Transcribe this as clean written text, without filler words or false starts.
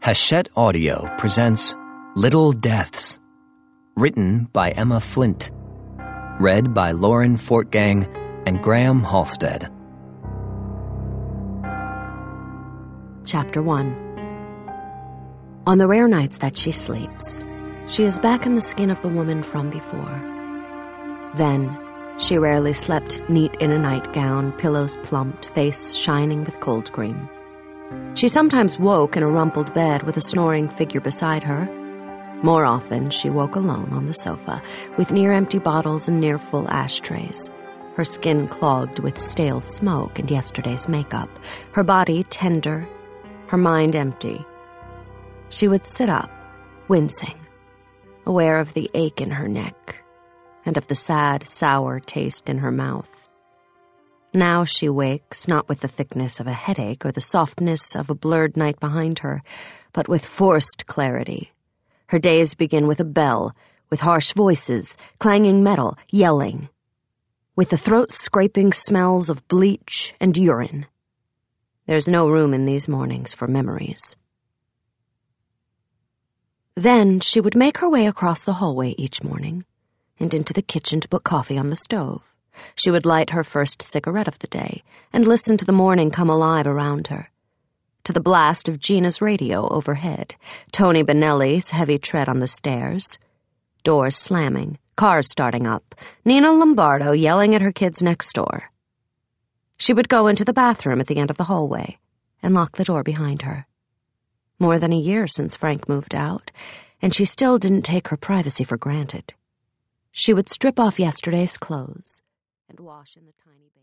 Hachette Audio presents Little Deaths, written by Emma Flint, read by Lauren Fortgang and Graham Halstead. Chapter 1. On the rare nights that she sleeps, she is back in the skin of the woman from before. Then, she rarely slept neat in a nightgown, pillows plumped, face shining with cold cream. She sometimes woke in a rumpled bed with a snoring figure beside her. More often, she woke alone on the sofa, with near-empty bottles and near-full ashtrays, her skin clogged with stale smoke and yesterday's makeup, her body tender, her mind empty. She would sit up, wincing, aware of the ache in her neck and of the sad, sour taste in her mouth. Now she wakes, not with the thickness of a headache or the softness of a blurred night behind her, but with forced clarity. Her days begin with a bell, with harsh voices, clanging metal, yelling, with the throat-scraping smells of bleach and urine. There's no room in these mornings for memories. Then she would make her way across the hallway each morning and into the kitchen to put coffee on the stove. She would light her first cigarette of the day and listen to the morning come alive around her, to the blast of Gina's radio overhead, Tony Benelli's heavy tread on the stairs, doors slamming, cars starting up, Nina Lombardo yelling at her kids next door. She would go into the bathroom at the end of the hallway and lock the door behind her. More than a year since Frank moved out, and she still didn't take her privacy for granted. She would strip off yesterday's clothes and wash in the tiny basin.